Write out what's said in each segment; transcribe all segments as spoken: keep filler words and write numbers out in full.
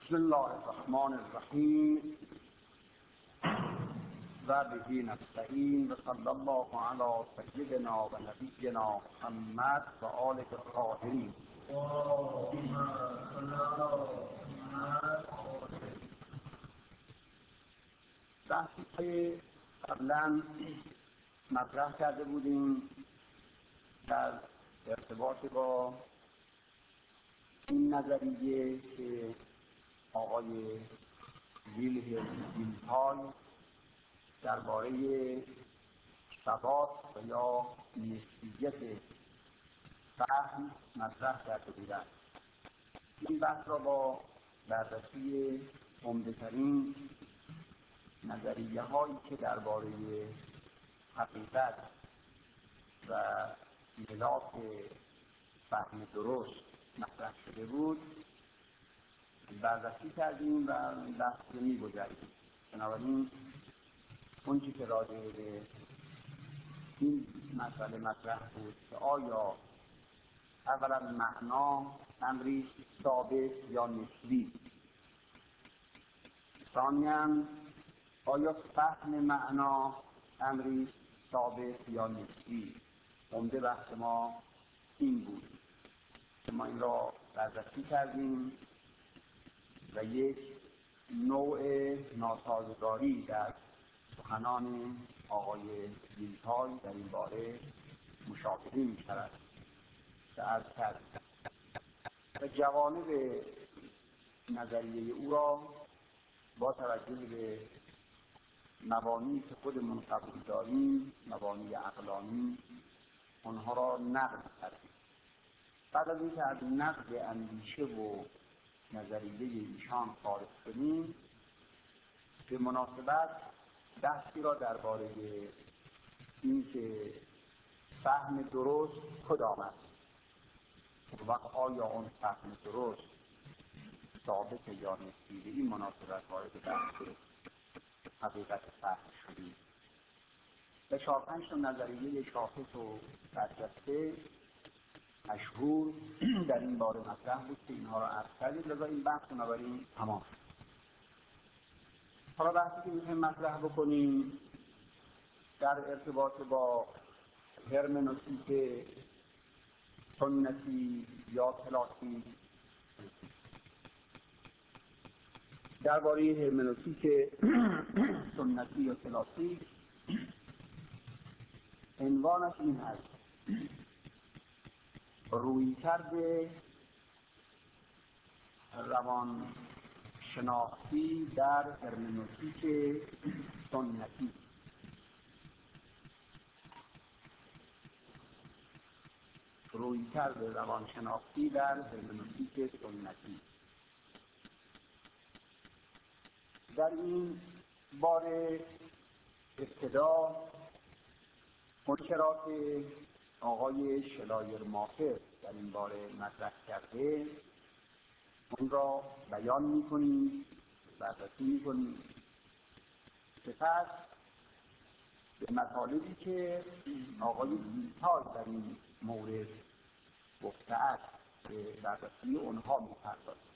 بسم الله الرحمن الرحیم و به نستعین و صلی الله علی سیدنا و نبینا محمد و آله الطاهرین. بحثی که قبلا مطرح کرده بودیم در ارتباط با این نظریه که آقای ویلهلم ویلتای درباره ثبات و یا نسبیت فهم مطرح کرده بودند. این بحث را با بررسی عمده‌ترین نظریه هایی که درباره حقیقت و ملاک فهم درست مطرح شده بود بررسی کردیم و بحث رو می‌گذاریم. بنابراین اون چیزی که راجع به این مسئله مطرح بود که آیا اولا معنا امری ثابت یا نسبی، ثانیاً آیا فهم معنا امری ثابت یا نسبی. عمده بحث ما این بود که ما این را بررسی کردیم و یک نوع ناسازگاری در سخنان آقای ویلتای در این باره مشاهده می شود که عرض کرد و جوانب نظریه او را با توجه به مبانی که خودمون قبول داریم، مبانی عقلانی، آنها را نقد کردیم. بعد از اینکه از نقد اندیشه و نظریه ایشان خارج شدیم، به مناسبت بحثی را درباره این که فهم درست کدام است، وقت آیا آن فهم درست ثابت یا نسبی. به این مناسبت وارد بحث حقیقت فهم شدیم و چهار پنج تا نظریه شاخص و برجسته مشهور در این باره مطرح بود که اینها را عرض کردیم. لذا این بحث رو نبریم تمام. حالا بحثی که می‌خوایم مطرح بکنیم در ارتباط با هرمنوتیک سنتی یا کلاسیک، درباره هرمنوتیک سنتی یا کلاسیک عنوانش این هست: رویکرد روان شناختی در هرمنوتیک سنتی. رویکرد روان شناختی در هرمنوتیک سنتی. در این باره ابتدا منکرات آقای شلایر-ماخر در این باره مطرح کرده اون را بیان می‌کنیم، بررسی می‌کنیم. سپس به مطالبی که آقای ویلتای در این مورد گفته است به بررسی اونها می‌پردازیم.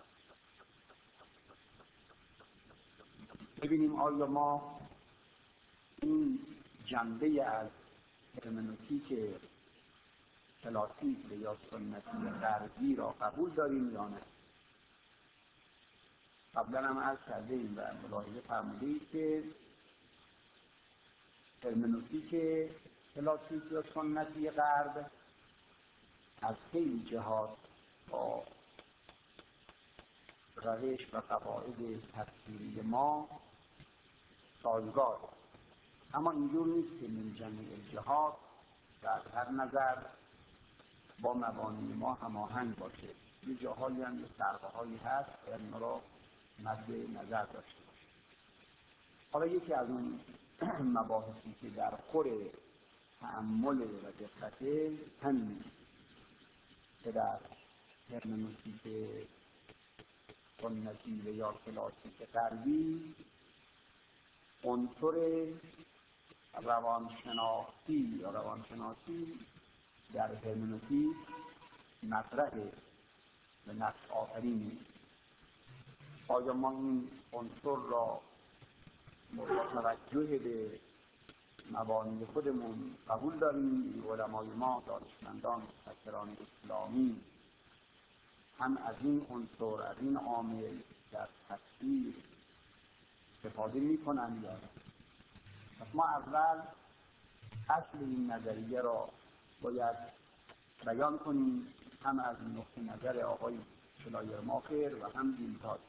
ببینیم آیا ما این جنبه از هرمنوتیک کلاسیک یا سنتی غربی را قبول داریم یا نه. قبلا هم عرض کردیم و ملاحظه فرمودید که هرمنوتیک کلاسیک یا سنتی غرب از خیلی جهات با روش و قواعد تفسیری ما سازگار، اما اینجور نیست که من جمیع جهات در هر نظر با مبانی ما هماهنگ باشه. یه جاهایی هم یه فرق‌هایی هست که اینا را مد نظر داشته باشه. حالا یکی از اون مباحثی که در خور تأمل و دقته همین که در هرمنوتیک سنتی و یا کلاسیک غربی عنصر روانشناختی یا روانشناسی در هرمنوتیک مطرح به نقش آفرینی آیا ما این عنصر را با توجه به مبانی خودمون قبول داریم؟ علمای ما، دانشمندان، مفکران اسلامی هم از این عنصر، از این عامل در تفسیر استفاده میکنن یا نه؟ پس ما اول اصل این نظریه را باید بیان کنیم، هم از نقطه نظر آقای شلایرماخر و هم دیلتای.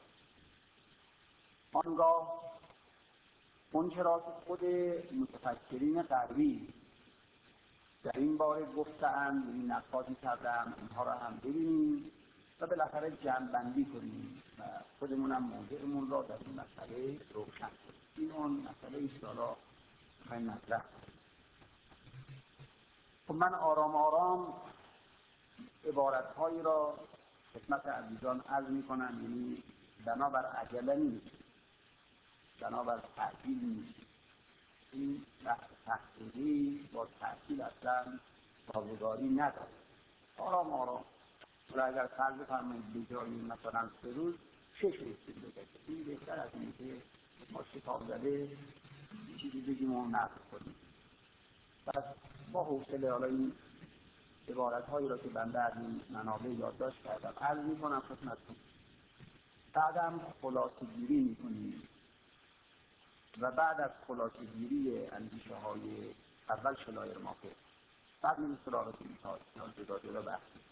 آنگاه اون چرا که خود متفکرین غربی در این باره گفته‌اند، این نقاطی کردن، اینها را هم ببینیم و بالاخره جمع‌بندی کنیم و خودمون هم موضعمون را در این مسئله روشن کنیم. این اون مسئله است که حالا می‌خوایم مطرح کنیم. خب من آرام آرام عبارت‌هایی را خدمت عزیزان عرض می‌کنم، یعنی بنابر عجله نیست، بنابر تعجیل نیست. این بحث تحقیقی با تعجیل اصلا سازگاری نداره. آرام آرام ولی اگر فرض بفرمایید به جایی مثلا سه روز شش روز طول بکشه، این بهتر از اینه که ما شتاب زده چیزی بگیم و نقل کنیم. پس با حوصله حالا این عبارت‌هایی را که بنده از این منابع یادداشت کردم عرض می‌کنم خدمتتون. بعدم خلاصه‌گیری می‌کنیم و بعد از خلاصه‌گیری اندیشه‌های اول شلایرماخر بعد می‌ریم سراغ دیلتای یا جدا جدا بحث می‌کنیم.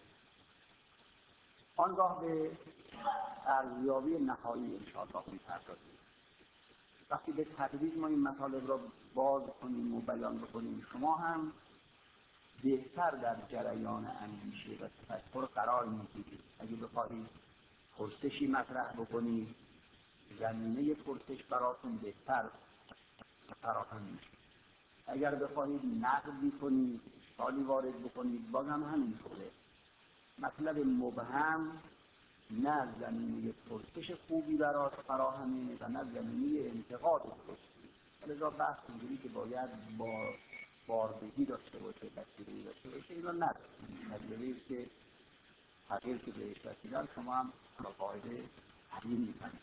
آنگاه به ارزیابی نهایی انشاءالله می‌پردازیم. وقتی به تدریج ما این مطالب را باز کنیم و بیان بکنیم، شما هم بهتر در جریان اندیشه و تفکر قرار می‌گیرید. اگه بخواهید پرسشی مطرح بکنید، زمینه پرسش براتون بهتر فراهم میشه. اگر بخواهید نقدی کنید، اشکالی وارد بکنید، بازم همینطوره. مطلب مبهم نه زمینه پرسش خوبی برات فراهمه و نه زمینه انتقاد درستی. لذا بحث اینجوری که باید با باردهی داشته باشه، بسیاری داشته باشه، این رو نداریم. نظریه که تغییر که بهش رسیدن شما هم با قاعده تعیین میکنید.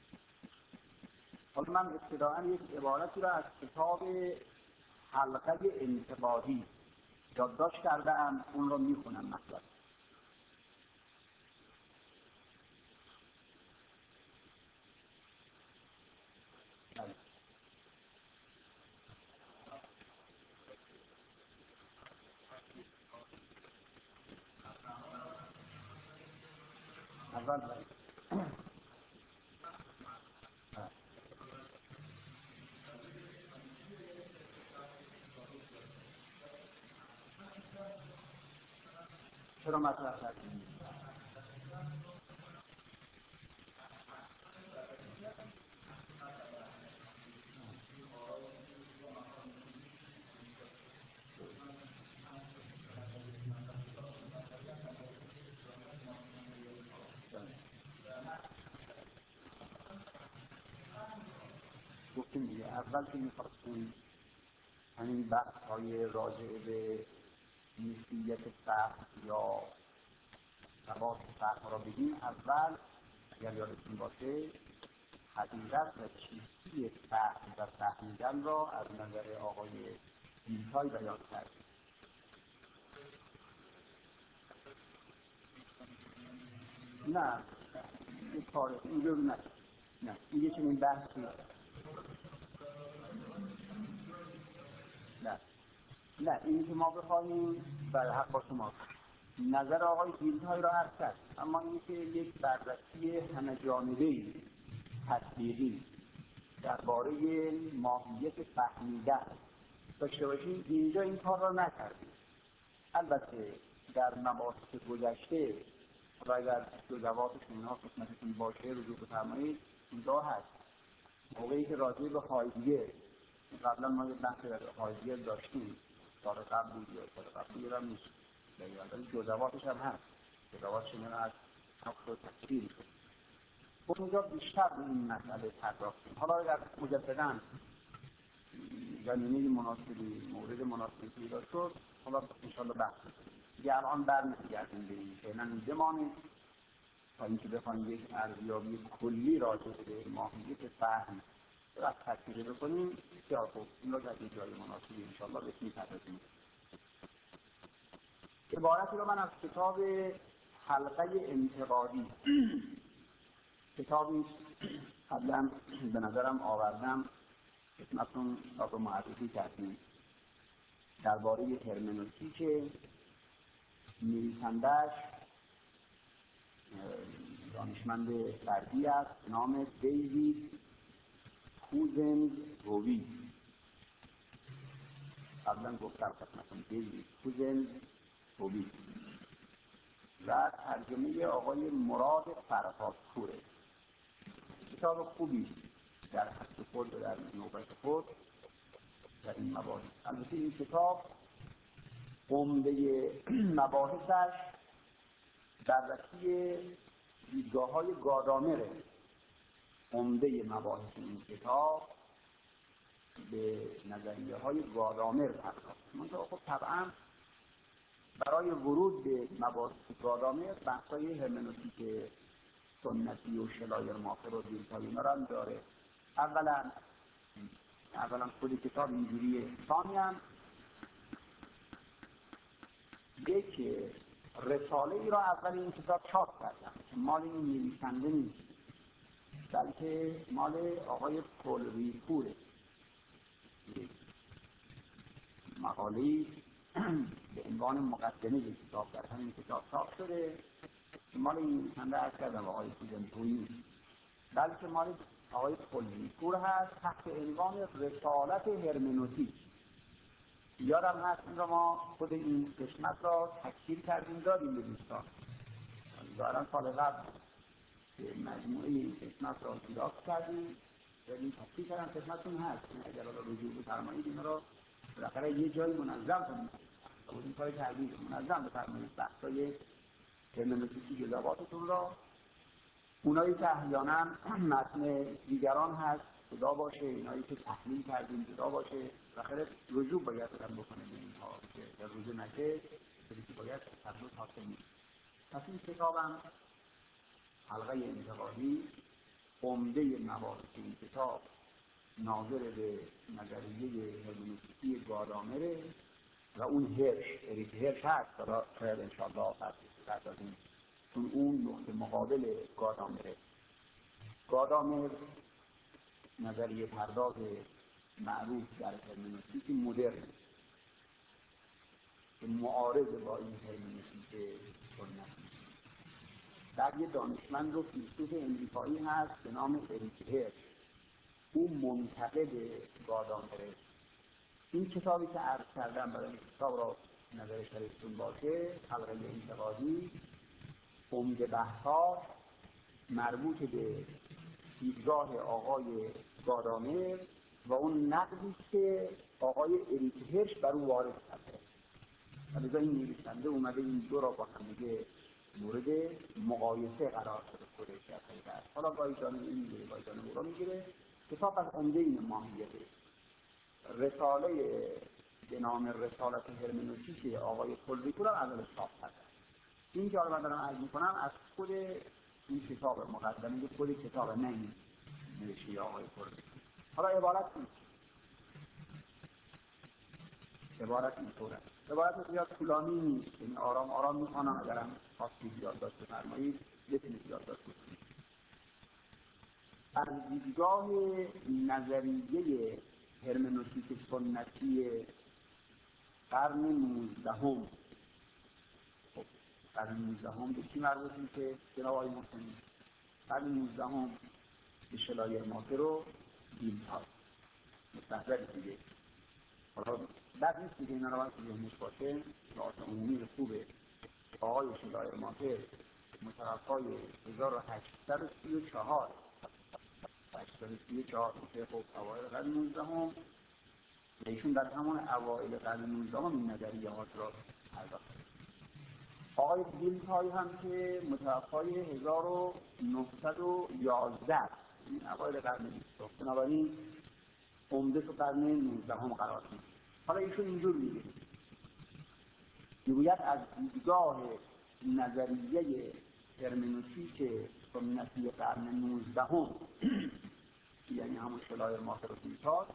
حالا من ابتداعا یک عبارتی را از کتاب حلقه انتقادی یادداشت کرده‌ام، اون رو میخونم مثلا. اول باید چرا مطرح کردیم؟ گفتیم دیگه اول که میخواستیم همین بحث های راجع به نیستیت فهم یا ثبات فهم را بگیم، اول اگر یادتون باشه حقیقت و چیستی فهم و فهمیدن را از نظر آقای دیلتای بیان کردیم. نه این کار اینجور نه نه این یه چنین بحثی نه نه این که ما بخواهیم بر حق با شما نظر آقای دیلتای را عرض کرد، اما این که یک بررسی همه جانبه‌ای تطبیقی درباره ماهیت فهمیدن داشته باشیم، اینجا این کار را نکردیم. البته در مباحث گذشته و اگر جزئیاتش اینها خدمتتون باشه رجوع بفرمایید، اینجا هست موقعی که راجع به هایدگر، قبلا ما یه بحث در هایدگر داشتیم، سال قبل بود یا سال قبل بود هم نیست، ولی جزئیاتش هم هست، جزئیاتش این از نقص و تفصیل شد. اونجا بیشتر به این مسئله پرداختیم. حالا اگر مجدداً زمینه مناسبی مورد مناسبی پیدا شد، حالا انشاءالله بحث کنیم. دیگه الان برمیگردیم به این فعلا بمانید تا اینکه بخوایم یک ارزیابی کلی راجع به ماهیت فهم را تطبیق بکنیم بسیار خوب. این را در یک جای مناسبی انشاءالله بهش می‌پردازیم. عبارتی را من از کتاب حلقه انتقادی کتابی قبلا به نظرم آوردم خدمتتون را معرفی کردیم درباره هرمنوتیک. نویسنده‌اش دانشمند غربی است، نام دیوید کوزنزووی. قبلا گفتم خدمتتون دیوید کوزنزووی و ترجمه آقای مراد فرهادپوره. کتاب خوبی در حد خود و در نوبت خود در این مباحث. البته این کتاب عمده مباحثش بررسی دیدگاه‌های گادامره. عمده مباحث این کتاب به نظریه‌های گادامر پرداخت. منتها خب طبعاً برای ورود به مباحث گادامر بحث‌های هرمنوتیک سنتی و شلایرماخر و دیلتای اینا رو داره. اولا اولا خود کتاب اینجوریه. ثانیاً یک رساله ای را اول این کتاب چاپ کردم که مال این نویسنده نیست، بلکه مال آقای پل ریپوره. مقاله‌ای به عنوان مقدمه یک کتاب در همین کتاب چاپ شده که مال این نویسنده عرض کردم آقای کوزنزووی، بلکه مال آقای پل ریپور هست تحت عنوان رسالت هرمنوتیک. یادم هست این را ما خود این قسمت را تکثیر کردیم دادیم به دوستان. دارن سال قبل مجموعه این قسمت را دریافت کردیم دادیم تکثیر کردن قسمتون هست. اگر را رجوع بفرمایید این را بالاخره یه جایی منظم کنید. این کار کردید منظم بفرمایید بحثای هرمنوتیکی جزئیاتتون را. اونایی که احیانا متن دیگران هست جدا باشه، اینایی که تحلیل کردیم جدا باشه، بالاخره رجوع باید هم بکنه به اینها که در رجوع نشه که باید تبدیل حاصل نیست. پس این کتابم حلقه انتقادی عمده مباحث این کتاب ناظر به نظریه هرمنوتیکی گادامره و اون هرش اریک هرش هست حالا شاید انشاءالله بردازیم چون اون نقطه مقابل گادامره. گادامر نظریه پرداز معروف در هرمنوتیک مدرن که معارض با این هرمنوتیک سنتی. در یه دانشمند و فیلسوف امریکایی هست به نام اریک هرش، او منتقد گادامره. این کتابی که عرض کردم برای این کتاب را نظر شریفتون باشه، حلقه انتقادی، عمده بحث‌ها مربوط به دیدگاه آقای گادامر و اون نقدی که آقای اریک هرش بر او وارد کرده. لذا این نویسنده اومده این دو را با هم دیگه مورد مقایسه قرار داده خودش در حقیقت. حالا گاهی جانب این میگیره گاهی جانب او را میگیره. کتاب از عمده این ماهیته. رساله به نام رسالت هرمنوتیک آقای پل ریپور هم اولش چاپ کرده. این که من دارم عرض میکنم از خود این کتاب مقدمه خود کتاب نه این نوشته آقای پل ریپور. حالا عبارت این عبارت این طوره. عبارت زیاد طولانی نیست، یعنی آرام آرام میخوانم. اگرم خواستید یادداشت بفرمایید بتونید یادداشت بکنید. از دیدگاه نظریه هرمنوتیک سنتی قرن نوزدهم، خب قرن نوزدهم به کی مربوط میشه؟ جناب آقای محسنی. قرن نوزدهم به شلایرماخر و دیلتای مستحضر دیگه. حالا بد نیست دیگه اینا رو باید که ذهنش باشه. لحاظ عمومی خوبه. آقای شلایرماخر متوفای هزار و هشتصد و سی و چهار هشتصد و سی و چهار میشه. خب اوایل قرن نوزدهم ایشون در همون اوایل قرن نوزدهم این نظریه‌هات را پرداخت. آقای دیلتای هم که متوفای هزار و نهصد و یازده این اوایل قرن بیستم، بنابراین عمده تو قرن نوزدهم قرار می‌گیره. حالا ایشون اینجور میگه، میگوید از دیدگاه نظریه هرمنوتیک سنتی قرن نوزدهم یعنی همون شلای ماکروفیتاس،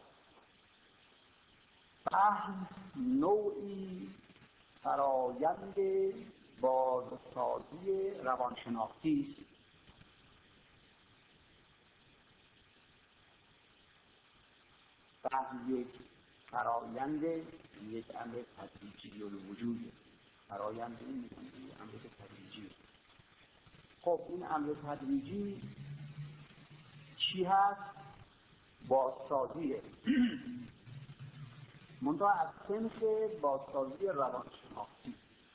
فهم نوعی فرایند بازسازی روانشناختی است. فهم یک فرایند، یک امر تدریجی الوجود، فرایند این میکنه امر تدریجی. خب این امر تدریجی چی هست؟ بازسازیه. منتها از سمت بازسازی روانشناختی.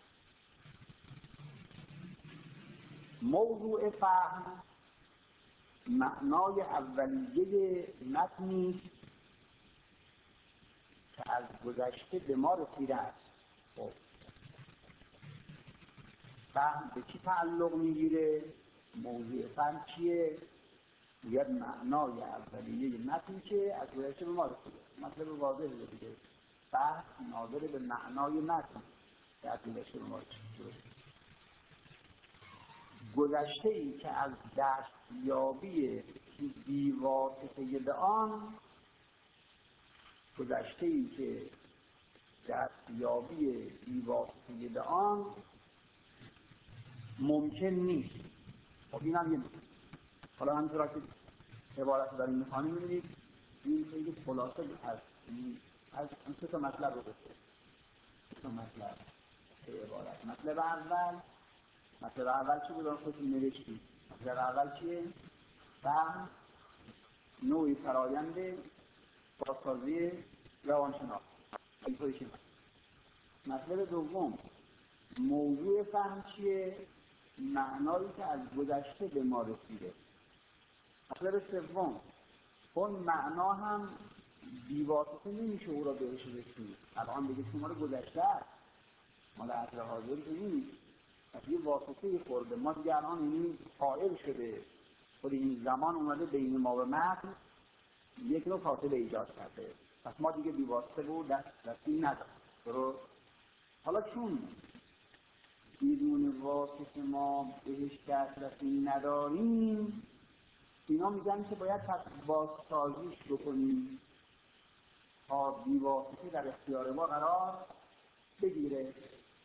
موضوع فهم معنای اولیه متنی که از گذشته به ما رسیده است. خب فهم به چی تعلق میگیره؟ موضوع فهم چیه؟ یه معنای اولیه متنی که از گذشته به ما رسیده. مطلب واضحه دیگه. فهم ناظر به معنای متن که از گذشته به ما رسیده. گذشته ای که از دستیابی بی‌واسطه به آن گذشته ای که دستیابی بی‌واسطه به آن ممکن نیست. خب این هم یه میشه. حالا همینطور که عبارت رو داریم میخوانیم میبینید این خیلی خلاصه هست. از این سه تا مطلب رو بسید. سه تا مطلب سه عبارت. مطلب اول مطلب اول چی بود؟ آن خودتون نوشتید. مطلب اول چیه؟ فهم نوعی فرایند بازسازی روانشناختی. اینطوری که مطلب دوم موضوع فهم چیه؟ معنایی که از گذشته به ما رسیده. مطلب سوم اون معنا هم بی‌واسطه نمیشه او را بهش رسید. الان بگه که مال گذشته است، مال عصر حاضر نیست، یه واسطه خورده. ما دیگه الان این قائل شده خود این زمان اومده بین ما و متن یک نوع فاصله ایجاد کرده، پس ما دیگه بی‌واسطه بود دست دستی نداریم. درست؟ حالا چون بدون واسطه ما بهش دسترسی نداریم، اینا میگن که باید پس بازسازیش بکنیم تا بی‌واسطه در اختیار ما قرار بگیره.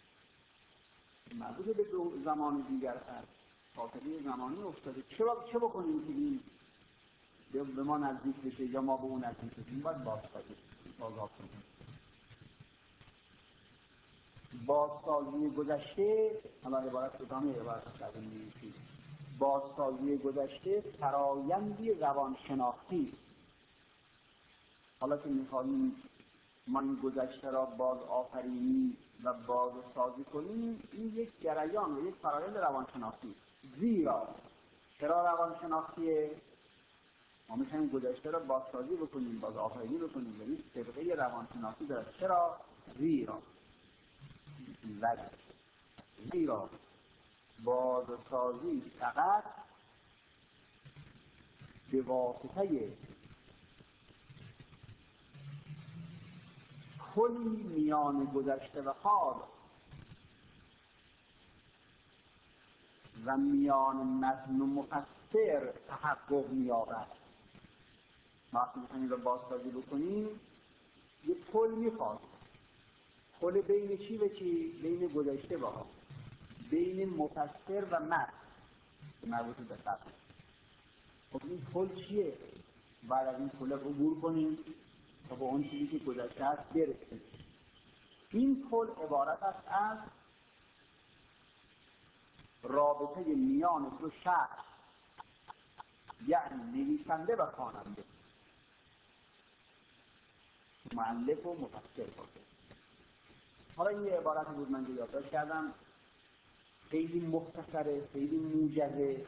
مربوط به دو زمان دیگر هست، فاصله زمانی افتاده. چرا چه بکنیم که این یا به ما نزدیک بشه یا ما به اون نزدیک بشیم؟ باید بازسازی بازسازی کنیم. بازسازی گذشته، حالا عبارت ادامه عبارت کردن می‌شید. بازسازی گذشته فرایندی روانشناختی. حالا که می‌خواهیم ما این گذشته را باز آفرینی و باز سازی کنیم، این یک جریان و یک فرایند روانشناختی. زیرا چرا روانشناختیه؟ ما می‌خوایم گذشته را بازسازی بکنیم، باز آفرینی بکنیم، یعنی طبقه روانشناختی داره. چرا؟ زیرا وجه زیرا بازسازی فقط به واسطه پلی میان گذشته و حال و میان متن و مفسر تحقق می‌یابد. ما وقتی می‌خوایم این رو بازسازی بکنیم یه پل می‌خواد. پل بین چی و چی؟ بین گذشته و حال، بین مفسر و متن مربوط به فقط. خب این پل چیه؟ بعد از این پل عبور کنیم تا به اون چیزی که گذشته است برسیم. این پل عبارت است از رابطه میان دو شخص، یعنی نویسنده و خواننده، مؤلف و مفسر باشه. حالا این یه عبارتی بود من یادداشت کردم، خیلی مختصره، خیلی موجزه.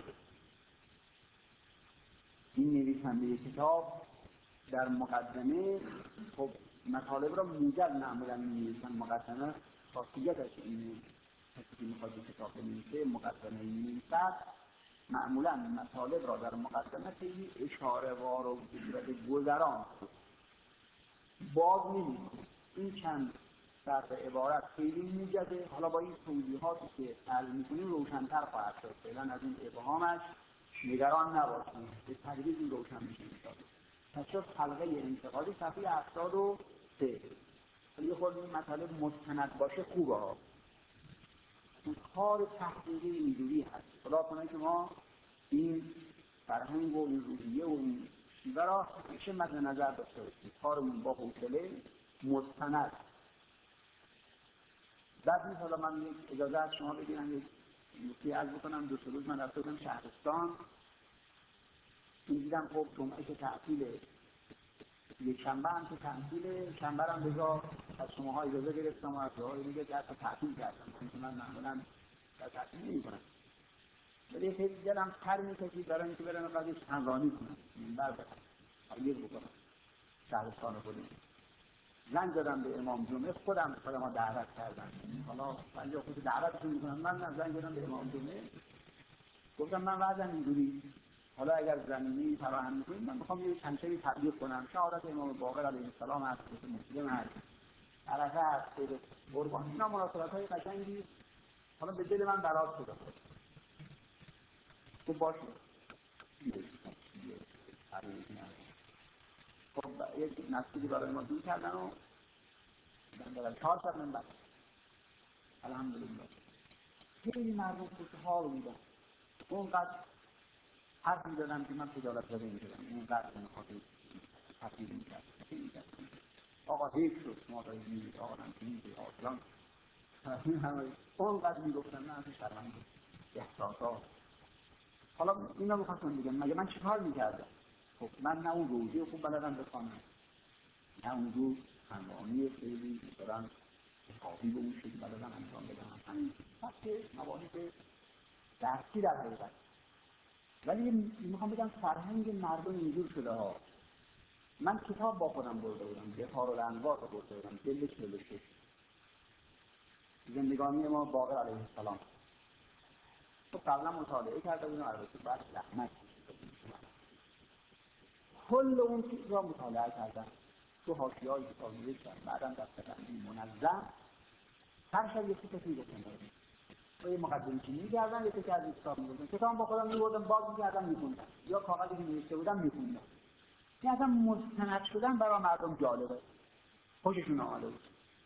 این نویسنده کتاب در مقدمه خب مطالب را موجز معمولا می‌نویسن. مقدمه خاصیتش اینه، کسی که میخواد کتاب بنویسه مقدمه می‌نویسد، معمولا مطالب را در مقدمه خیلی اشاره وار و به گذران باز نمی‌کنه. این چند سر عبارت خیلی میجده. حالا با این توضیحاتی که عرض می‌کنیم روشن‌تر خواهد شد. فعلا از این ابهامش نگران نباشید، به تدریج این روشن میشه می‌شود. پس شد حلقه انتقادی صفحه هفتاد و سه. یه خورده این مطالب مستند باشه خوبه ها. این کار تحقیقی اینجوری هست. خدا کنه که ما این فرهنگ و این روحیه و این شیوه را همیشه مد نظر داشته باشیم. کارمون با حوصله مستند. بعد نیست حالا من یک اجازه از شما بگیرم یک نکته عرض بکنم. دو سه روز من رفته بودم شهرستان، این دیدم خب جمعه که تعطیله، یک شنبه هم که تعطیله، شنبه هم بجا از شماها اجازه گرفتم و از جاهای دیگه که اصلا تعطیل کردم، چون که من معمولا در تعطیل نمی کنم، ولی خیلی دلم تر می‌کشید برای اینکه برم قضیه چندرانی کنم، منبر بکنم، تغییر بکنم شهرستان خودم. زنگ دادم به امام جمعه، خودم خودم ما دعوت کردم. حالا بنده خود دعوتشون می‌کنم، من زنگ دادم به امام جمعه، گفتم من وضعم اینجوری، حالا اگر زمینی فراهم می‌کنید من می‌خوام یه چند چیزی تبلیغ کنم. شهادت امام باقر علیه السلام هست، مسلم هست، عرفه هست، خود قربان، اینا مناسبت‌های قشنگی حالا به دل من براز شده. خب باشه. خب یک نسلی برای ما دور کردن و من دارم چهار شب من بعد الحمدلله خیلی مردم خوشحال بودن. اونقدر حرف می‌زدم که من خجالت زده می‌شدم، اونقدر من خاطر تفریح می‌کرد. آقا حیف شد شما دارید می‌گید آقا نمی‌گید آقا فلان، این همه اونقدر می‌گفتن من اصلا شرمنده احساسات. حالا اینا می‌خواستم بگم مگه من چیکار می‌کردم؟ خب من نه اون روزی خوب بلدم بخوانم، نه اون روز خندانی خیلی دارم حسابی به اون شکل بلدم انجام بدم، همین سبک مباحث درسی در حقیقت. ولی میخوام بگم فرهنگ مردم اینجور شده ها. من کتاب با خودم برده بودم، بهار الانوار رو برده بودم، جلد چهل و شش، زندگانی ما باقر علیه السلام. تو قبلا مطالعه کرده بودم، البته بعد زحمت کل اون چیز را مطالعه کردم، تو حاشیه‌های کتاب نوشتم، بعدم دسته‌بندی منظم، هر شب یکی تکی گفتم دارم و یه مقدمه چی می‌گردم، یکی که از کتاب می‌گفتم، کتاب با خودم می‌بردم باز می‌کردم می‌خوندم، یا کاغذی که نوشته بودم می‌خوندم. این اصلا مستند شدن برای مردم جالبه، خوششون آمده بود.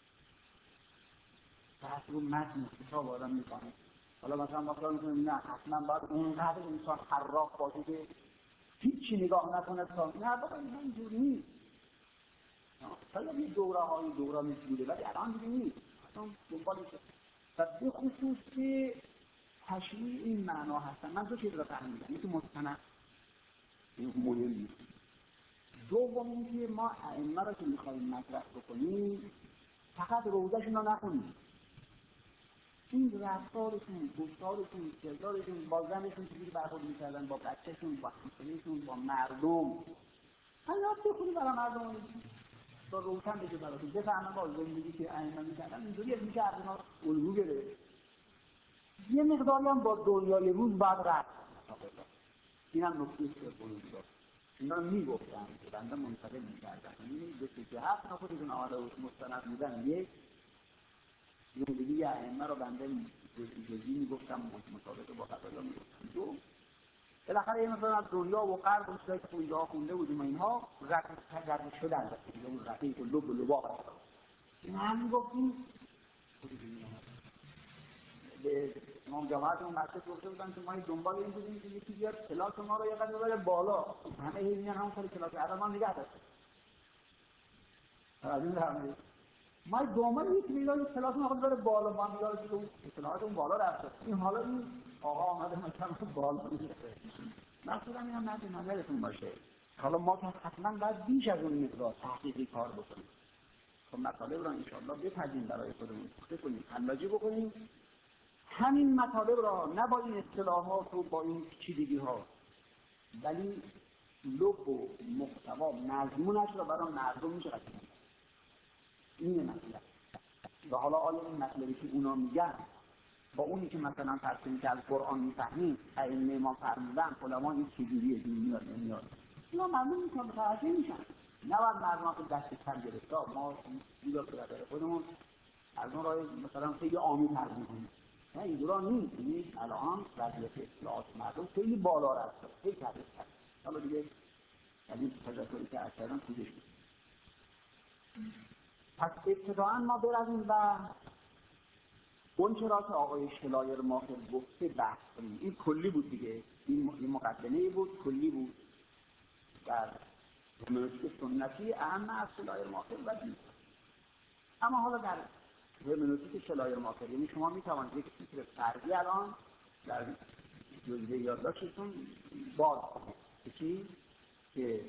بحث رو متن کتاب آدم می‌خونه. حالا مثلا ما فکر می‌کنیم نه حتما باید اونقدر انسان حراق باشه که هیچی نگاه نکنه تا نه بابا این اینجوری نیست. شاید یه دوره‌های دورانی بوده ولی الان دیگه نیست. اصلا دنبالش و به خصوص که تشریح این معنا هستن. من دو چیز رو فهمیدم، یکی مستند، این مهم نیست. دوم اینکه ما ائمه رو که می‌خوایم مطرح بکنیم فقط روزشون رو نخونیم، این رفتارشون، گفتارشون، کردارشون، با زنشون چجوری برخورد می‌کردن، با بچه‌شون، با همسایه‌شون، با مردم، حیات بخونیم برای مردم با روشن بشه براتون بفهمن با زندگی که ائمه می‌کردن اینجوری میشه از اینا الگو گرفت. یه مقداری هم با دنیای روز بعد رفت. این هم نکته سومی بود. اینا میگفتن که بنده منتقل می‌کردن، یعنی دو سه جهت اینا خودشون آمده بود مستند بودن. یک زندگی ائمه رو بنده جزئی میگفتم مطابق با قضایا میگفتم. دو بالاخره این مثلا از دنیا و غرب و چیزایی که خونده ها خونده بودیم اینها رقیق تجربه شدن دیگه، اون رقیق و لب و لباق این هم میگفتیم. به امام جماعتمون مسجد گفته بودن که ما دنبال این بودیم که یکی بیاد کلاس ما رو یه قدر ببره بالا، همه هی میان همون کاری کلاس ادب ما نگه داشت. از این همه ما دنبال یکی بیاد کلاس ما رو ببره بالا، ما میاد که اون کلاس اون بالا رفت. این حالا این آقا آمده مثلا بالا میشه. مثلا این هم نظر نظرتون باشه. حالا ما که حتما باید بیش از اون مقدار تحقیقی کار بکنیم. خب مطالب را انشاءالله بپذیم برای خودمون پخته کنیم، حلاجی بکنیم. همین مطالب را نه با این اصطلاحات و با این چیزی ها، ولی لب و محتوا مضمونش را برای مردم میشه قدیم. اینه مطلب. و حالا آیا این مطلبی که اونا میگن با اونی که مثلا ترسیم که از قرآن میفهمیم ائمه ما فرمودن علما این چجوریه میاد نمیاد، اینا معلوم میکنم متوجه میشن. نباید مردم که دست کم گرفت. ما بیدار برای خودمون از اون راه مثلا خیلی عامی تربیدیم، نه اینجورا نیست. نیست الان وضعیت اطلاعات مردم خیلی بالا رفته، خیلی تغییر کرد. حالا دیگه یعنی تذکری که اکثرا توزش بود. پس ابتداعا ما برویم و اون چرا که آقای شلایر ماهر گفته بحث کنیم. این کلی بود دیگه، این مقدمه بود، کلی بود در هرمنوتیک سنتی اهم از شلایر ماهر و دید. اما حالا در هرمنوتیک شلایر ماهر یعنی شما میتوانید یک فکر فردی الان در جزوه یادداشتتون باز کنید که چی؟ که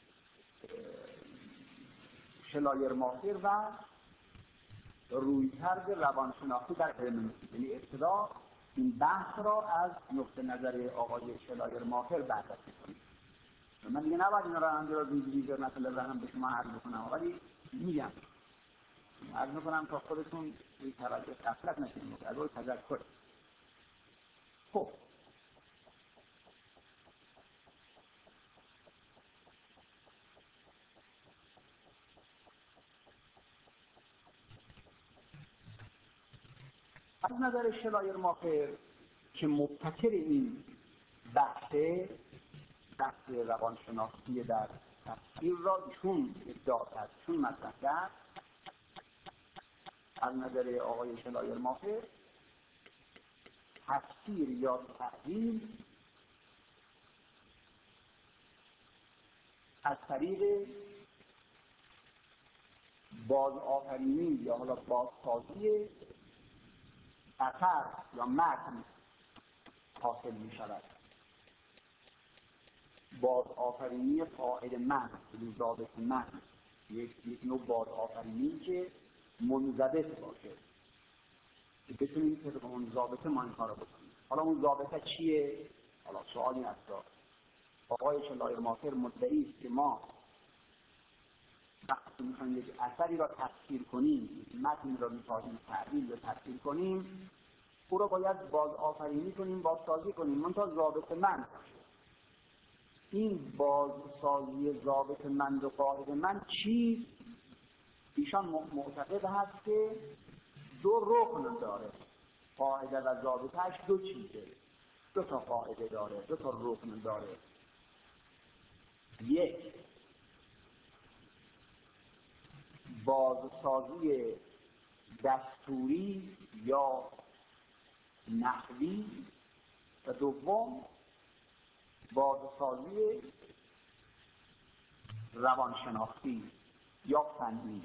شلایر ماهر و رویکرد روانشناختی در هرمنوتیک، یعنی ابتدا این بحث را از نقطه نظر آقای شلایر ماهر بررسی کنید. من دیگه نباید اینا را هم درازی دیگر مثلا هم به شما عرض کنم، ولی میگم عرض میکنم تا خودتون روی توجه غفلت نشید، از روی تذکر. خب از نظر شلایر ماهر که مبتکر این بحثه، بحث روانشناختی در تفسیر را چون ادعا کرد، چون مطرح کرد، از نظر آقای شلایر ماهر تفسیر یا تأویل از طریق بازآفرینی یا حالا بازسازی اثر یا متن حاصل می شود. بازآفرینی قاعد متن، ضابط متن، یک یک نوع بازآفرینی که منضبط باشه که بتونیم که به اون ضابطه ما این کار رو بکنیم. حالا اون ضابطه چیه؟ حالا سوالی هست. آقای شلایر ماهر مدعی است که ما وقتی میخوایم یک اثری را تفسیر کنیم، متن را میخواهیم تعدیل یا تفسیر کنیم، او را باید بازآفرینی کنیم، بازسازی کنیم. منتها ضابط من، این بازسازی ضابط من و قاعده من چیست؟ ایشان معتقد هست که دو رکن داره. قاعده و ضابطه‌اش دو چیزه، دو تا قاعده داره، دو تا رکن داره. یک، بازسازی دستوری یا نحوی و دوم بازسازی روانشناختی یا فنی.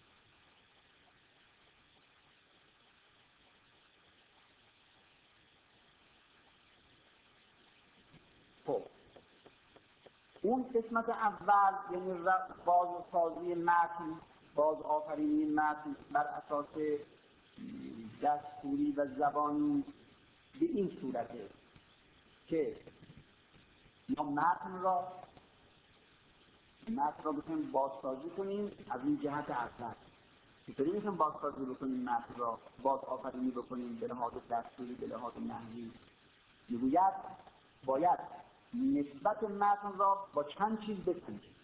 خب اون قسمت اول یعنی بازسازی متن، بازآفرینی متن بر اساس دستوری و زبانی به این صورته که ما متن را متن را بکنیم بازسازی کنیم. از این جهت اول چطوری میتونیم بازسازی بکنیم، متن را بازآفرینی بکنیم به لحاظ دستوری، به لحاظ نحوی؟ میگوید باید نسبت متن را با چند چیز بسنجیم.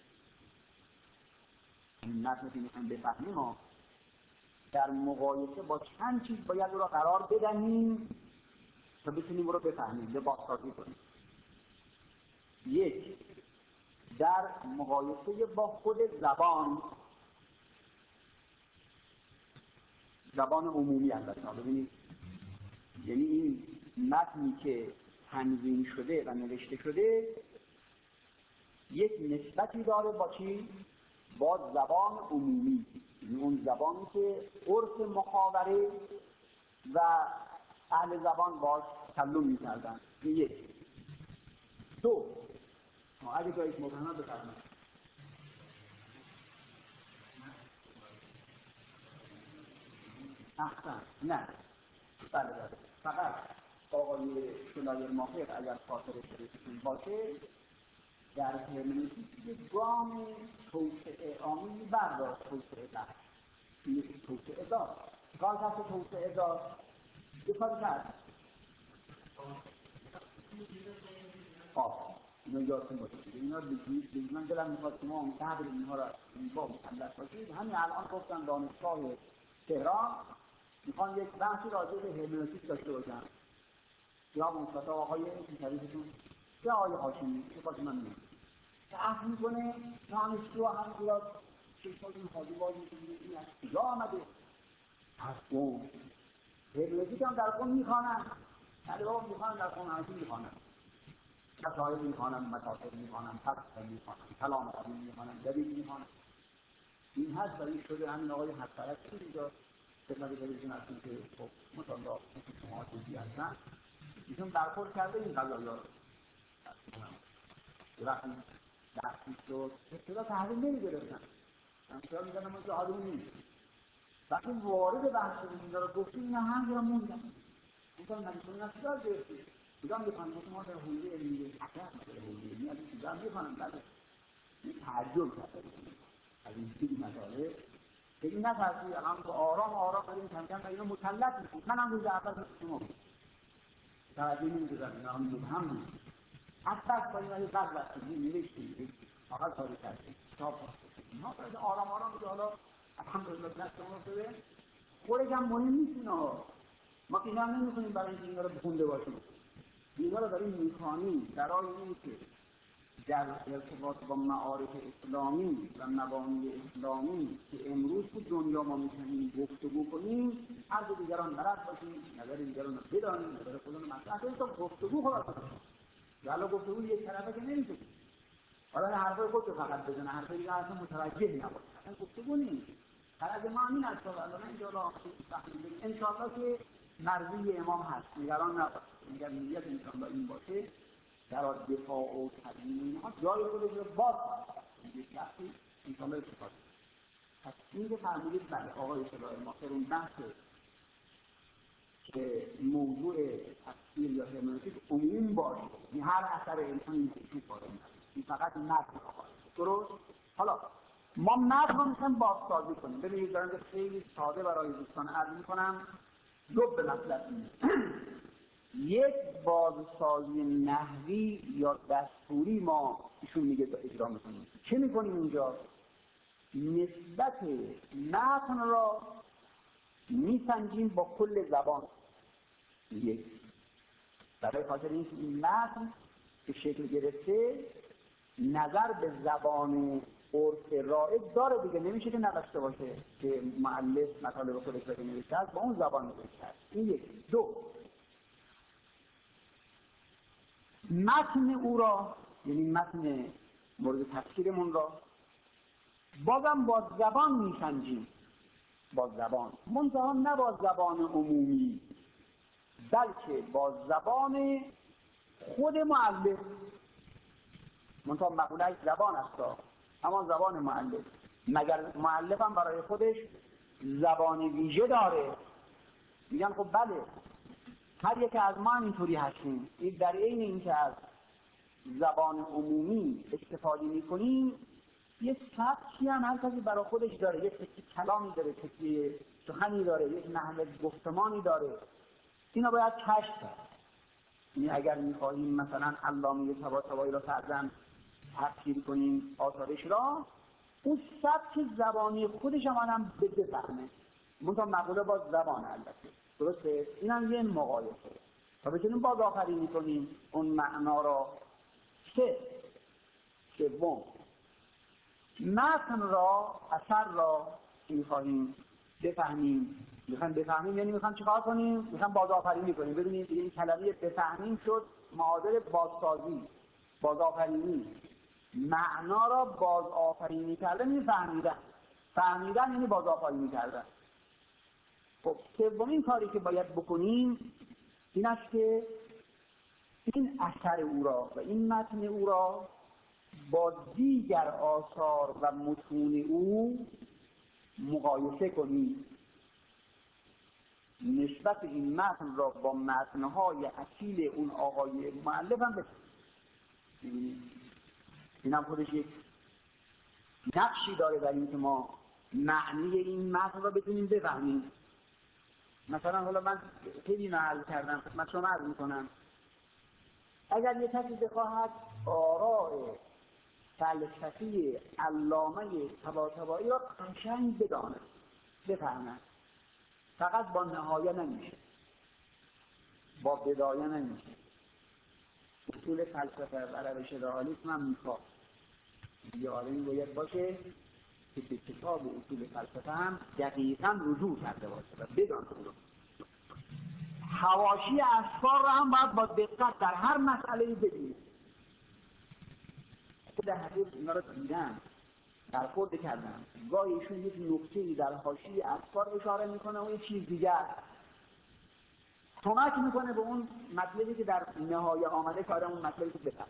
این متن که میخوایم بفهمیم ما در مقایسه با چند چیز باید او را قرار بدهیم تا بتونیم او را بفهمیم یا بازسازی کنیم. یک، در مقایسه با خود زبان، زبان عمومی البته. ببینید یعنی این متنی که تنظیم شده و نوشته شده یک نسبتی داره با چی؟ با زبان عمومی، یعنی اون زبانی که عرف محاوره و اهل زبان باش تکلم می‌کردن. یک. دو، اگه جایی که مبهمه بفرمایید. احسن. نه بله بله، فقط آقای شلایر ماهر اگر خاطر شریفتون باشه در هرمنوتیک یک گام توسعه آمیزی برداشت. توسعه داشت، یک توسعه داشت. کار کرد توسعه داشت یه کار کرد. آه اینو یادتون باشه، اینا بگید من دلم میخواد که ما اونقدر اینها را با مکلف باشید. همین الان گفتم دانشگاه تهران میخوان یک بحثی راجع به هرمنوتیک داشته باشن یا مصطفی آقای شریفتون یا آقای هاشمی که خواهد من میگم بحث میکنه دانشجو هم بیاد چشمات این حاضی باز میکنه این از کجا آمده از قوم هرمنوتیک هم در قوم میخوانن در قوم میخوانن در قوم همشون میخوانن مسائل میخوانن مطالب میخوانن فقه میخوانن کلام عربی میخوانن جدید میخوانن این هست و این شده همین آقای حسرت که اینجا خدمت دلیلشون هستیم که خب مطالعه شما توضیح هستن ایشون برخورد کرده این قضایا رو یه وقتی دستی شد ابتدا تحریم نمیگرفتن همچنان میگن ما که حالمون نیست وقتی وارد بحث اینجا رو گفتیم اینا هم را موندن اینطور نمیتونی نسیدار گرفتیم بودم بخوانم که ما در حوله علمیه اکرد در حوله علمیه از این چیزا هم بخوانم بله این تعجب کرده از این چیزی مسائله که این نترسی هم با آرام آرام بریم کم کم و اینو مسلط میکنم من هم روز اول مثل شما بود توجه نمیدونم اینا هم مبهم بود حتی با این های بد بستگی نوشتیم آقا ساری کردیم کتاب اینا باید آرام آرام بده حالا الحمدلله دست شما افتاده خودش هم مهم نیست اینا ما که اینا هم نمیکنیم برای اینکه اینا رو بخونده باشیم اینا رو داریم میخوانیم برای اینکه در ارتباط با معارف اسلامی و مبانی اسلامی که امروز تو دنیا ما میتونیم گفتگو کنیم عرض دیگران مرد باشیم نظر دیگران رو بدانیم نظر خودمون مطرح کنیم تا گفتگو خلاص کنیم ولی گفتگو یک طرفه که نمیشه حالا حرفای خود رو فقط بزنه حرفای دیگه اصلا متوجه نباشه اصلا گفتگو نیست طرز ما همین هست الان اینجا را فهمیدیم انشاءالله که مرضی امام هست نگران نباشه اگر نیت انشاءالله این باشه در دفاع و تدوین اینها جای خودش رو باز کنید یک وقتی انشاءالله استفاده پس این که فرمودید بله آقای صدای ما در اون بحث که موضوع تفسیر یا هرمنوتیک عموم باشه این هر اثر انسان این تشریف باشه این فقط متن درست حالا ما متن رو میخوایم بازسازی کنیم ببینید دارم خیلی ساده برای دوستان عرض میکنم دو به مطلب اینه یک بازسازی نحوی یا دستوری ما ایشون میگه اجرا میکنیم چه میکنیم اینجا نسبت متن را میسنجیم با کل زبان یک برای خاطر اینکه این متن که شکل گرفته نظر به زبان عرف رایج داره دیگه نمیشه که نداشته باشه که مؤلف مطالب خودش رو نوشته است با اون زبان نوشته است این یک دو متن او را یعنی متن مورد تفسیرمون را بازم با زبان میسنجیم با زبان منتها نه با زبان عمومی بلکه با زبان خود مؤلف منتها مقوله‌اش زبان است اما زبان مؤلف مگر مؤلف هم برای خودش زبان ویژه داره میگن خب بله هر یک از ما اینطوری هستیم این در عین اینکه از زبان عمومی استفاده میکنیم یک سبکی هم هر کسی برای خودش داره یک تکی کلامی داره تکی سخنی داره یک نحوه گفتمانی داره اینا باید کشف کرد یعنی اگر میخواهیم مثلا علامه طباطبایی را فرضاً تفسیر کنیم آثارش را اون سبک زبانی خودش هم آدم بفهمه منتها مقوله باز زبان البته درسته این هم یه مقایسه تا بتونیم باز آفرینی کنیم اون معنا را سه سوم متن را اثر را که میخواهیم بفهمیم میخوایم بفهمیم یعنی میخوایم چیکار کنیم میخوایم باز آفرینی کنیم ببینید این کلمه بفهمیم شد معادل بازسازی باز آفرینی معنا را باز آفرینی کردن یعنی فهمیدن فهمیدن یعنی باز آفرینی کردن خب سومین کاری که باید بکنیم این است که این اثر او را و این متن او را با دیگر آثار و متون او مقایسه کنیم نسبت این متن را با متنهای اصیل اون آقای مؤلف هم بکنیم این هم خودش یک نقشی داره در این که ما معنی این متن را بتونیم بفهمیم مثلا حالا من خیلی نقل کردم من شما عرض میکنم اگر یک کسی بخواهد آراء فلسفی علامه طباطبایی را قشنگ بداند بفهمد فقط با نهایه نمیشه، با بدایه نمیشه. اصول فلسفه و روش رئالیسم هم میخواد یه آدمی باید باشه که به کتاب اصول فلسفه هم دقیقاً رجوع کرده باشه و بدانه. حواشی اسفار رو هم باید با دقت در هر مسئله‌ای ببینید. در حقیقت اینا رو دیدم، برخورد کردم، گاهی ایشون یک نکته‌ای در حاشیه اسفار اشاره میکنه و یه چیز دیگر کمک میکنه به اون مطلبی که در نهایه آمده که آدم اون مطلبی که بفهم،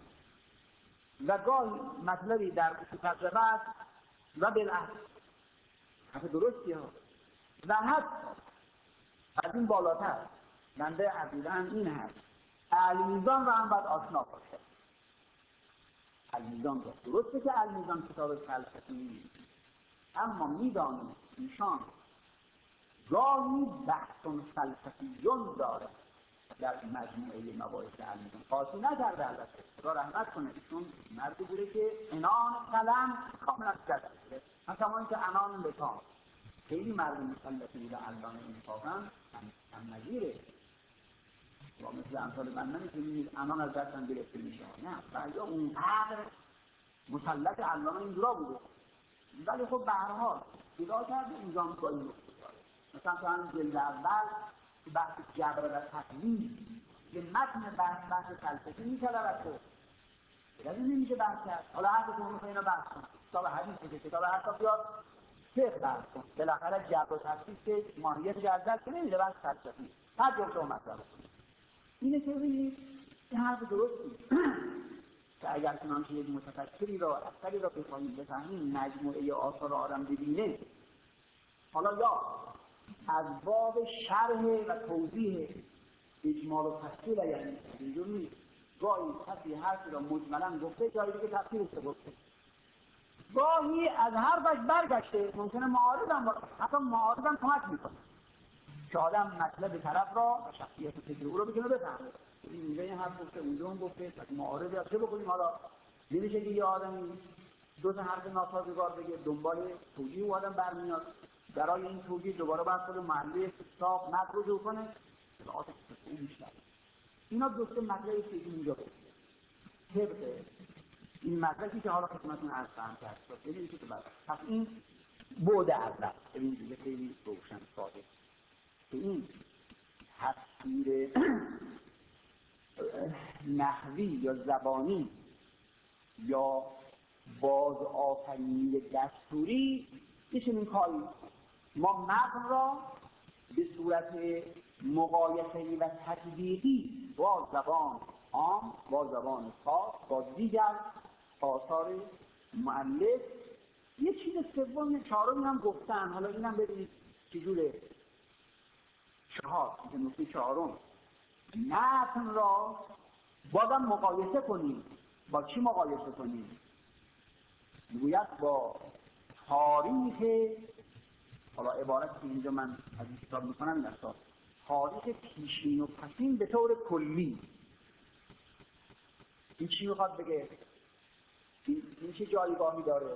و گاهی مطلبی در فلسفه است و بالعکس. حرف درستی ها. و حتی از این بالاتر بنده عقیده‌ام این هست المیزان رو هم باید آشنا باشه. المیزان رو درسته که المیزان کتاب فلسفی نیست، اما میدانیم ایشان گاهی بحث فلسفیون داره در مجموعه مباحث المیزان. خاصی نکرده البته، خدا رحمت کنه، ایشون مردی بوده که عنان قلم کاملا کرده، مثلا اینکه عنان لسان خیلی مرد مسلطی بوده. الان انصافاً هم نظیره و مثل امثال من نمیتونید عنان از دستم گرفته میشه، نه بلکه اونقدر مسلط علامه این دورا بوده. ولی خب به هر حال پیدا کرده اینجام گاهی رو مثلا تو هم جلد اول تو بحث جبر و تقلید یه متن بحث بحث فلسفی می‌طلبد تو یعنی نمیشه بحث کرد. حالا هر کدوم می‌خواد اینو بحث کنه، کتاب حدیث بگه، کتاب حتی بیاد فقه بحث کن، بالاخره جبر و تقلید که ماهیت جلد که نمیشه بحث فلسفی هر جور شما مطلب اینه که ببینید این حرف درستی که اگر چنانچه یک متفکری را اثری را بخواهیم بفهمیم مجموعه آثار آدم ببینه، حالا یا از باب شرح و توضیح اجمال و تفصیل، یعنی اینجور نیست گاهی کسی حرفی را مجملاً گفته جایی دیگه تفصیلش رو گفته، گاهی از حرفش برگشته، ممکنه معارض هم باشه، حتی معارض هم کمک میکنه که آدم مطلب طرف را و شخصیت فکر او رو بتونه بفهمه. این اینجا این حرف گفته، اونجا هم گفته، پس معارض یا چه بکنیم؟ حالا نمیشه که یه آدمی دو تا حرف ناسازگار بگه دنبال توجیه او آدم برمیاد، برای این توجیه دوباره باید خود محله کتاب متن رو جور کنه. اینا دو سه مطلبی که اینجا بگه طبق این مطلبی که حالا خدمتتون عرض خواهم کرد. ببینید که بعد پس این بعد اول ببینید دیگه خیلی روشن ساده که این تفسیر نحوی یا زبانی یا باز آفرینی دستوری یه چنین کاری ما متن را به صورت مقایسه‌ای و تطبیقی با زبان عام، با زبان خاص، با دیگر آثار مؤلف، یه چیز سوم چهارمی هم گفتن. حالا اینم ببینید چجوره. چهار که نکته چهارم متن را بازم مقایسه کنیم. با چی مقایسه کنیم؟ میگوید با تاریخ، حالا عبارت که اینجا من از این کتاب میکنم این است، تاریخ پیشین و پسین به طور کلی. این چی میخواد بگه؟ این, این چه جایگاهی داره؟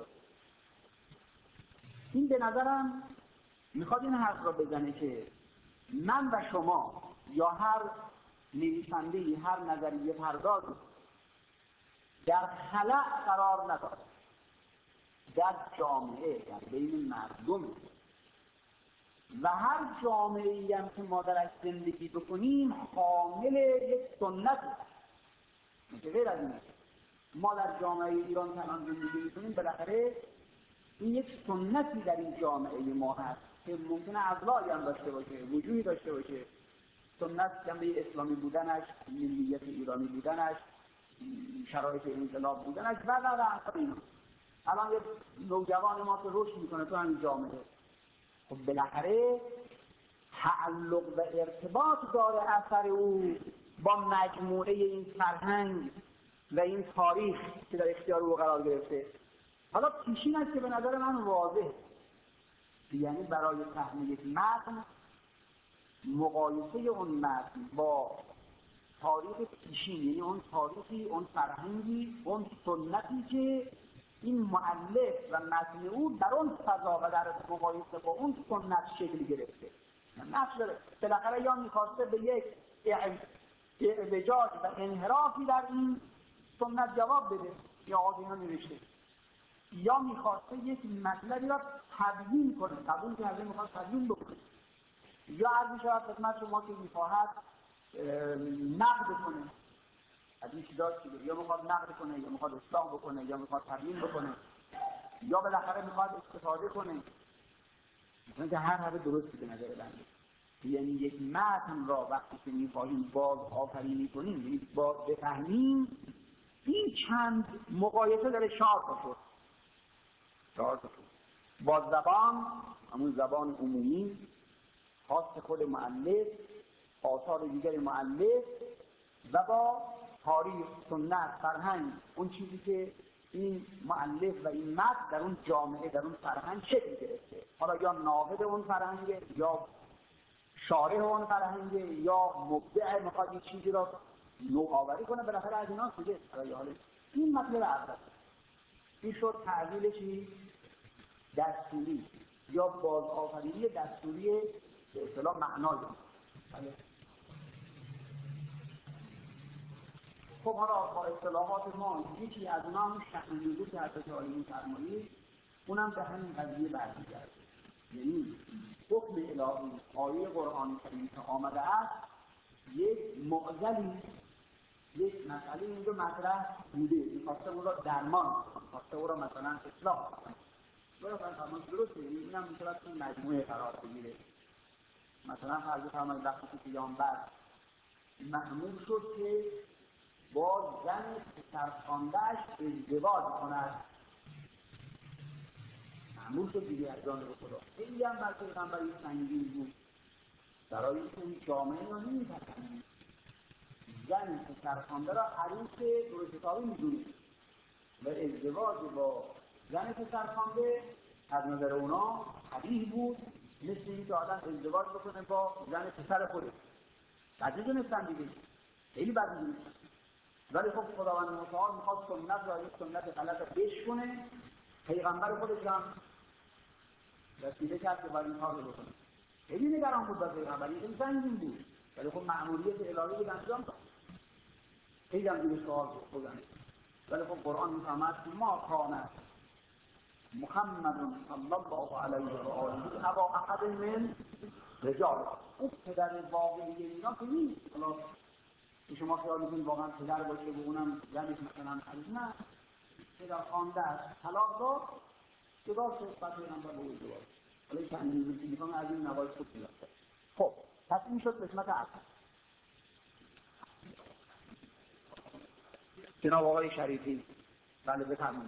این به نظرم میخواد این حرف را بزنه که من و شما یا هر نویسنده‌ای، هر نظریه پردازی در خلأ قرار نداره در جامعه، یعنی بین مردم، و هر جامعه‌ای هم که ما درش زندگی بکنیم حامل یک سنت است. غیر از اینه ما در جامعه ایران که الان زندگی می‌کنیم بالاخره این یک سنتی در این جامعه ما هست که ممکنه اضلاعی هم داشته باشه، وجودی داشته باشه. سنت جنبه اسلامی بودنش، ملیت ایرانی بودنش، شرایط انقلاب بودنش و و و اینا. الان یک نوجوان ما که رشد میکنه تو همین جامعه، خب بالاخره تعلق و ارتباط داره اثر او با مجموعه این فرهنگ و این تاریخ که در اختیار او قرار گرفته. حالا پیشین است که به نظر من واضح، یعنی برای فهم یک متن مقایسه اون متن با تاریخ پیشین، یعنی اون تاریخی، اون فرهنگی، اون سنتی که این مؤلف و متن او در اون فضا و در مقایسه با اون سنت شکل گرفته. نقش داره. بالاخره یا میخواسته به یک اعوجاج و انحرافی در این سنت جواب بده، یا آقا اینا نوشته، یا میخواسته یک مطلبی را تبیین کنه، قبول که ازش میخواد تبیین بکنه، یا عرض میشود خدمت شما که میخواهد نقد کنه از این چیزا چیزه، یا میخواد نقد کنه، یا میخواد اصلاح بکنه، یا میخواد تبیین بکنه، یا بالاخره میخواد استفاده کنه. مثلا که هر حرف درستی به نظر بنده. یعنی یک متن را وقتی که میخواهیم باز آفرینی کنیم، یعنی باز بفهمیم، این چند مقایسه داره چهار تا شد. چهار تا شد. با زبان، همون زبان عمومی، خاص خود مؤلف، آثار دیگر مؤلف، و با تاریخ، سنت، فرهنگ، اون چیزی که این مؤلف و این متن در اون جامعه، در اون فرهنگ شکل گرفته. حالا یا ناقد اون فرهنگه، یا شارح اون فرهنگه، یا مبدع میخواد این چیزی را نوآوری کنه، بالاخره از اینا کجاست؟ این مطلب اول. این شد تعبیر چی؟ دستوری یا بازآفرینی دستوری به اصطلاح معنایی. خب حالا با اصطلاحات ما یکی از اونها هم شأن نزول که حضرت عالی می‌فرمایید، اونم به همین قضیه برمیگرده. یعنی حکم الهی، آیه قرآن کریم که آمده است، یک معضلی، یک مسئله اینجا مطرح بوده، می‌خواسته اون را درمان، می‌خواسته اون را مثلا اصلاح کنه. برای فرمان درسته، این هم می‌تواند این مجموعه قرار بگیره. مثلا فرض فرمایید وقتی که پیامبر مأمور شد که با زن پسرخوانده‌اش ازدواج کند، مأمور شد دیگه از جانب خدا. خیلی هم بر پیغمبری سنگین بود، برای اینکه این جامعه را نمی‌پسندید. زن پسرخوانده را عروس درست حسابی می‌دونید و ازدواج با زن پسرخوانده از نظر اونا قبیح بود، مثل این که آدم ازدواج بکنه با زن پسر خودش. بعد می‌دونستن دیگه، خیلی بد می‌دونستن. ولی خب خداوند متعال می‌خواد سنت را، این سنت غلط را بشکنه، پیغمبر خودش هم وسیله کرد که باید این کار رو بکنه. خیلی نگران بود با پیغمبری، خیلی سنگین بود، ولی خب مأموریت الهی بود انجام داد. خیلی هم دیگه سوال بودن. ولی خب قرآن می‌فرماید ما کان محمد صلی الله علیه و آله ابا احد من رجال. اون پدر واقعی اینا که نیست. حالا شما خیال می‌کنید واقعا پدر باشه و اونم زنش مثلا عروس، نه، پدر خوانده است، طلاق داد، جدا شد، بعد پیغمبر به او ازدواج. حالا این چند روزی که می‌خوام از این نواز خود می‌رسه. خب پس این شد قسمت اول. جناب آقای شریفی، بله بفرمایید.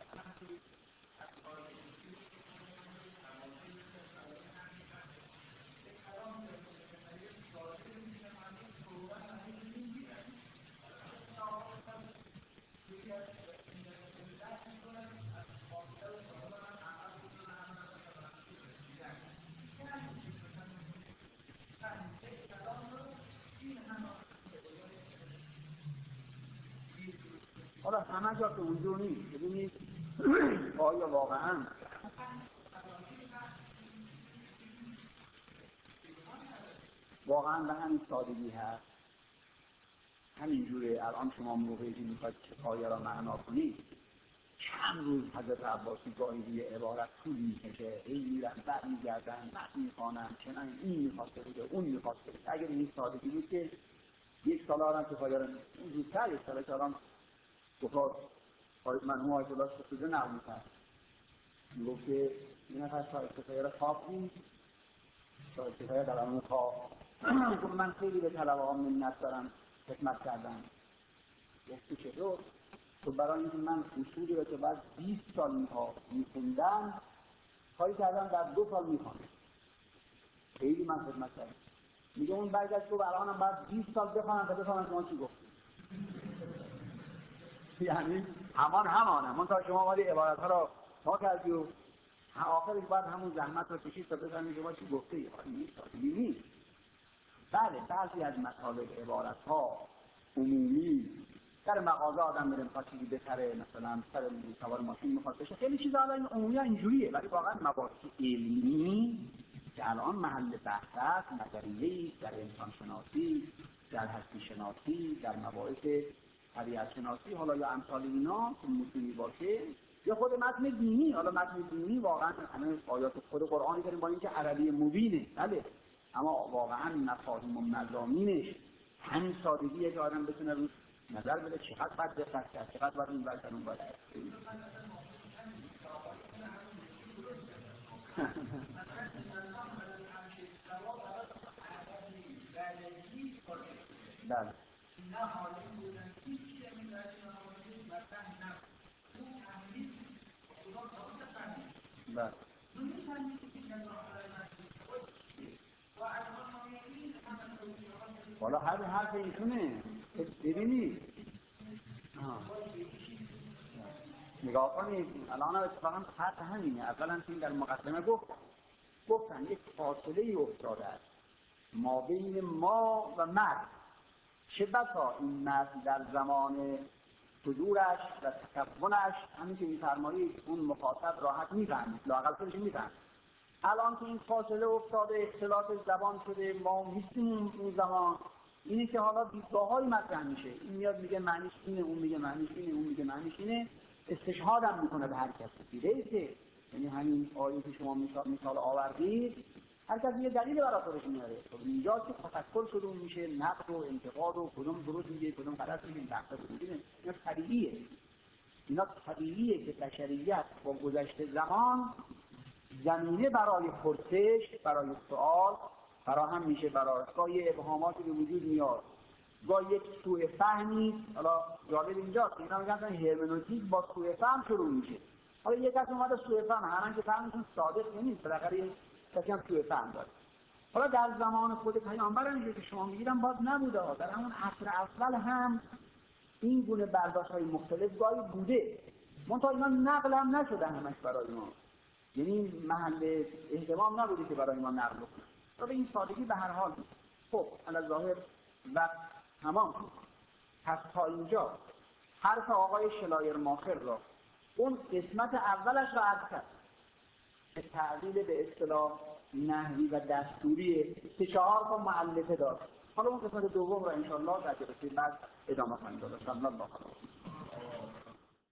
حالا همه جا که اونجور نیست، ببینید آیا واقعا واقعا به همین سادگی هست؟ همینجوره. الان شما موقعی که میخواید آیه را معنا کنید، چند روز حضرت عباسی گاهی روی عبارت طول میکشه، هی میرن بعد میگردن بعد میخوانن، چنان این میخواسته بگه اون میخواسته بگه. اگر این سادگی بود که یک سال آرم که پایارم زودتر یک ساله که آرم بخواد منهو آیت الله شده نقل میکرد، میگفت که این نفر شاید کفایه را خواب بود، شاید کفایه در آن خواب من خیلی به طلبه ها منت دارم، خدمت کردم. گفت که چطور؟ تو برای اینکه من اصولی را که بعد بیست سال میخوندم کاری کردم در دو سال میخوانم، خیلی من خدمت کردم. میگه اون برگشت تو برای آنم بعد بیست سال بخوانم تا بفهمم شما چی گفت. یعنی همان همانه من تا شما ولی عبارت ها را تا کردی و آخرش بعد همون زحمت رو کشید تا بفهمید شما چی گفته ای. خیلی نیست. بله بعضی از مطالب عبارت ها عمومی، در مغازه آدم میره میخواد چیزی بخره، مثلا سر سوار ماشین میخواد بشه، خیلی چیزا الان عمومی اینجوریه، ولی واقعا مباحث علمی که الان محل بحث است، نظریه‌ای در انسان شناسی، در هستی شناسی، در مباحث طبیعت شناسی، حالا یا امثال اینا که متونی باشه، یا خود متن دینی. حالا متن دینی واقعا همه آیات خود قرآنی داریم با اینکه عربی مبینه، بله، اما واقعا مفاهیم و مضامینش همین سادگیه که آدم بتونه روش نظر بده چقدر باید دقت کرد، چقدر باید این ور اون ور. بله. بله. والا هر حرف ایشونه ببینید نگاه کنید الان اتفاقا حرف همینه. اولا این در مقدمه گفت گفتن یک فاصله ای افتاده است ما بین ما و مرد، چه بسا این مرد در زمان صدورش و تکونش همین که می‌فرمایید اون مخاطب راحت می‌فهمید، لااقل خودش می‌فهمید. الان که این فاصله افتاده، اختلاط زبان شده، ما نیستیم اون زمان، اینه که حالا دیدگاه‌های مطرح میشه، این میاد میگه معنیش اینه، اون میگه معنیش اینه، اون میگه معنیش اینه، استشهاد هم میکنه به هر کسی. دیگه یعنی همین آیه که شما مثال مثال آوردید هر کسی یه دلیل برای خودش میاره. خب اینجا که تفکر شروع میشه، نقد و انتقاد و کدوم درست میگه کدوم غلط میگه، بحث میگه، اینا طبیعیه. اینا طبیعیه که بشریت با گذشت زمان زمینه برای پرسش، برای سوال فراهم میشه، برای گاهی ابهاماتی به وجود میاد، گاهی یک سوء فهمی. حالا جالب اینجاست اینا میگن هرمنوتیک با سوء فهم شروع میشه. حالا یک کسی اومده سوء فهم، هران که فهمشون صادق نیست، بالاخره کسی هم سوء فهم داره. حالا در زمان خود پیامبر هم که شما میگیرم باز نبوده، در همون عصر اول هم این گونه برداشت‌های مختلف گاهی بوده، منتها اینا نقل هم نشده همش برای ما، یعنی محل اهتمام نبوده که برای ما نقل بکنه. و به این سادگی به هر حال خب علی ظاهر وقت تمام شد. پس تا اینجا حرف آقای شلایر ماخر را اون قسمت اولش را عرض کرد که تعدیل به اصطلاح نحوی و دستوری سه چهار تا مؤلفه داشت. حالا اون قسمت دوم را انشاءالله در جلسه بعد ادامه خواهیم داد. صلی الله علیه و